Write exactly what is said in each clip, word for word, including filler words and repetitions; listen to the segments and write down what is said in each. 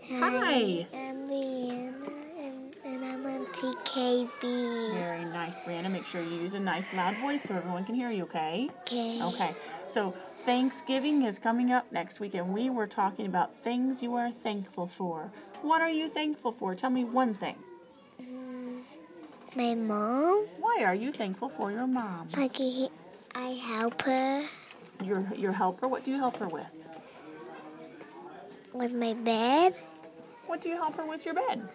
Hi. I'm Brianna, and, and I'm on T K B. Very nice, Brianna. Make sure you use a nice loud voice so everyone can hear you, okay? Okay. Okay. So Thanksgiving is coming up next week, and we were talking about things you are thankful for. What are you thankful for? Tell me one thing. Mm, my mom. Why are you thankful for your mom? Like I, I help her Your your helper? What do you help her with? with my bed. What do you help her with your bed?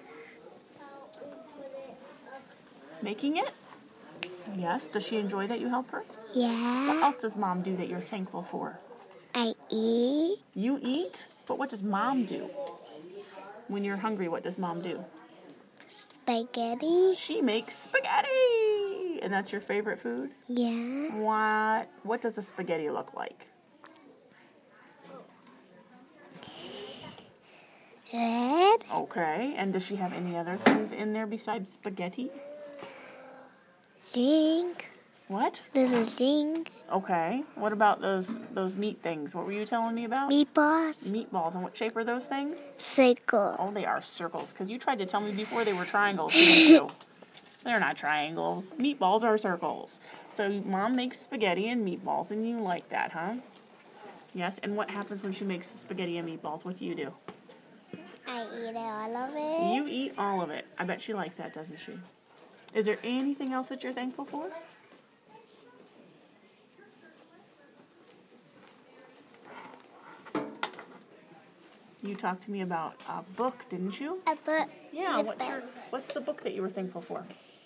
Making it? Yes. Does she enjoy that you help her? What Yeah. else does mom do that you're thankful for? I eat. You eat? But what does mom do? When you're hungry, what does mom do? Spaghetti. She makes spaghetti! And that's your favorite food? Yeah. What? What does a spaghetti look like? Red. Okay. And does she have any other things in there besides spaghetti? Zinc. What? There's a zinc. Okay. What about those those meat things? What were you telling me about? Meatballs. Meatballs. And what shape are those things? Circle. Oh, they are circles. Because you tried to tell me before they were triangles, didn't you? They're not triangles. Meatballs are circles. So mom makes spaghetti and meatballs, and you like that, huh? Yes. And what happens when she makes spaghetti and meatballs? What do you do? I eat all of it. You eat all of it. I bet she likes that, doesn't she? Is there anything else that you're thankful for? You talked to me about a book, didn't you? A book. Yeah. The What's book. your What's the book that you were thankful for?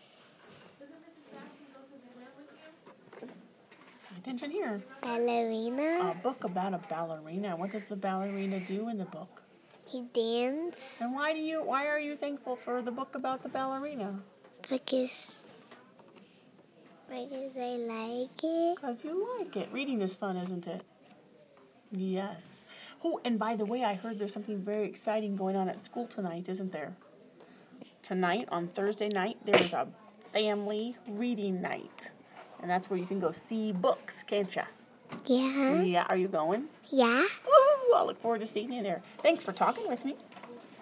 Pay attention here. Ballerina. A book about a ballerina. What does the ballerina do in the book? He dance. And why do you? Why are you thankful for the book about the ballerina? Because, because I like it. Because you like it. Reading is fun, isn't it? Yes. Oh, and by the way, I heard there's something very exciting going on at school tonight, isn't there? Tonight, on Thursday night, there's a family reading night. And that's where you can go see books, can't you? Yeah. Yeah. Are you going? Yeah. Woohoo! I look forward to seeing you there. Thanks for talking with me.